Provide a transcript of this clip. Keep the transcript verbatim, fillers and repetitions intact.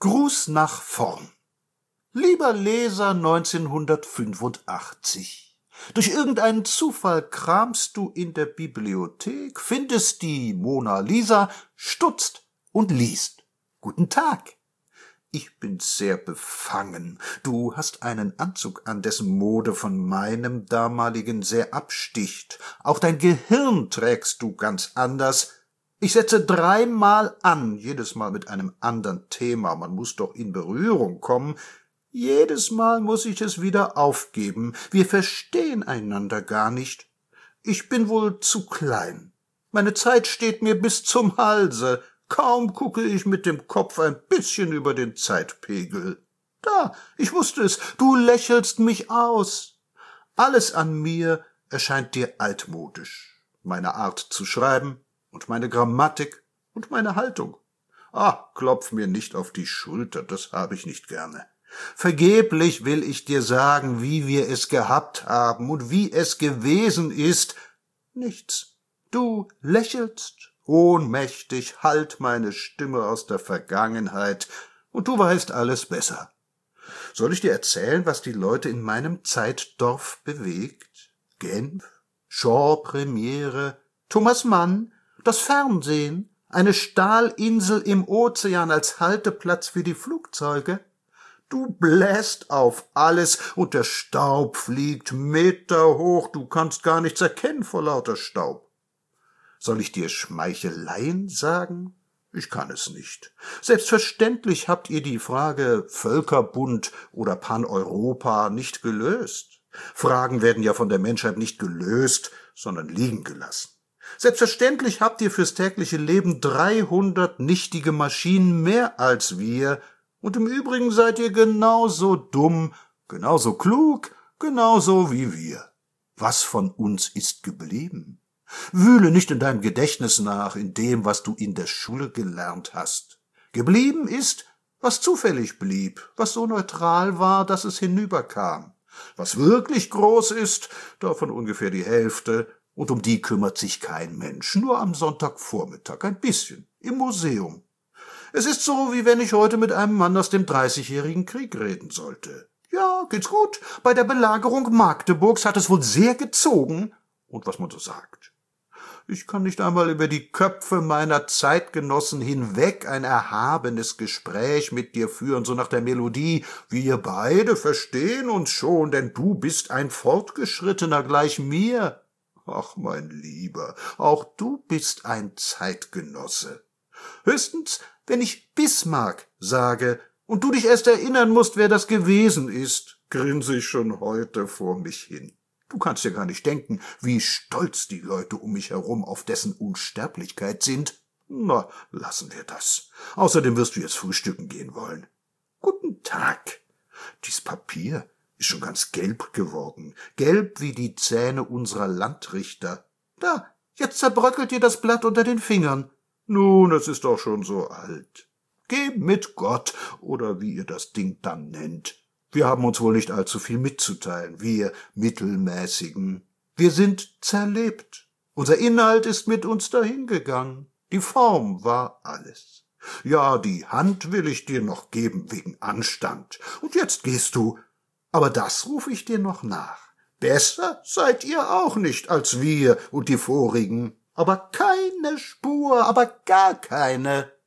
Gruß nach vorn. Lieber Leser neunzehnhundertfünfundachtzig, durch irgendeinen Zufall kramst du in der Bibliothek, findest die Mona Lisa, stutzt und liest. Guten Tag. Ich bin sehr befangen. Du hast einen Anzug an, dessen Mode von meinem damaligen sehr absticht. Auch dein Gehirn trägst du ganz anders. Ich setze dreimal an, jedes Mal mit einem anderen Thema. Man muss doch in Berührung kommen. Jedes Mal muss ich es wieder aufgeben. Wir verstehen einander gar nicht. Ich bin wohl zu klein. Meine Zeit steht mir bis zum Halse. Kaum gucke ich mit dem Kopf ein bisschen über den Zeitpegel. Da, ich wusste es, du lächelst mich aus. Alles an mir erscheint dir altmodisch. Meine Art zu schreiben und meine Grammatik und meine Haltung. Ah, klopf mir nicht auf die Schulter, das habe ich nicht gerne. Vergeblich will ich dir sagen, wie wir es gehabt haben und wie es gewesen ist. Nichts. Du lächelst, ohnmächtig, hallt meine Stimme aus der Vergangenheit, und du weißt alles besser. Soll ich dir erzählen, was die Leute in meinem Zeitdorf bewegt? Genf, Shaw-Premiere, Thomas Mann, das Fernsehen, eine Stahlinsel im Ozean als Halteplatz für die Flugzeuge? Du bläst auf alles, und der Staub fliegt Meter hoch, du kannst gar nichts erkennen vor lauter Staub. Soll ich dir Schmeicheleien sagen? Ich kann es nicht. Selbstverständlich habt ihr die Frage Völkerbund oder Pan-Europa nicht gelöst. Fragen werden ja von der Menschheit nicht gelöst, sondern liegen gelassen. Selbstverständlich habt ihr fürs tägliche Leben dreihundert nichtige Maschinen mehr als wir, und im Übrigen seid ihr genauso dumm, genauso klug, genauso wie wir. Was von uns ist geblieben? Wühle nicht in deinem Gedächtnis nach, in dem, was du in der Schule gelernt hast. Geblieben ist, was zufällig blieb, was so neutral war, dass es hinüberkam. Was wirklich groß ist, davon ungefähr die Hälfte, und um die kümmert sich kein Mensch, nur am Sonntagvormittag ein bisschen, im Museum. Es ist so, wie wenn ich heute mit einem Mann aus dem Dreißigjährigen Krieg reden sollte. Ja, geht's gut. Bei der Belagerung Magdeburgs hat es wohl sehr gezogen. Und was man so sagt. Ich kann nicht einmal über die Köpfe meiner Zeitgenossen hinweg ein erhabenes Gespräch mit dir führen, so nach der Melodie, wir beide verstehen uns schon, denn du bist ein Fortgeschrittener gleich mir. Ach, mein Lieber, auch du bist ein Zeitgenosse. Höchstens, wenn ich Bismarck sage und du dich erst erinnern musst, wer das gewesen ist, grinse ich schon heute vor mich hin. Du kannst dir gar nicht denken, wie stolz die Leute um mich herum auf dessen Unsterblichkeit sind. Na, lassen wir das. Außerdem wirst du jetzt frühstücken gehen wollen. Guten Tag. Dies Papier ist schon ganz gelb geworden, gelb wie die Zähne unserer Landrichter. Da, jetzt zerbröckelt dir das Blatt unter den Fingern. Nun, es ist doch schon so alt. Geh mit Gott, oder wie ihr das Ding dann nennt. Wir haben uns wohl nicht allzu viel mitzuteilen, wir Mittelmäßigen. Wir sind zerlebt. Unser Inhalt ist mit uns dahingegangen. Die Form war alles. Ja, die Hand will ich dir noch geben wegen Anstand. Und jetzt gehst du. Aber das ruf ich dir noch nach. Besser seid ihr auch nicht als wir und die vorigen. Aber keine Spur, aber gar keine.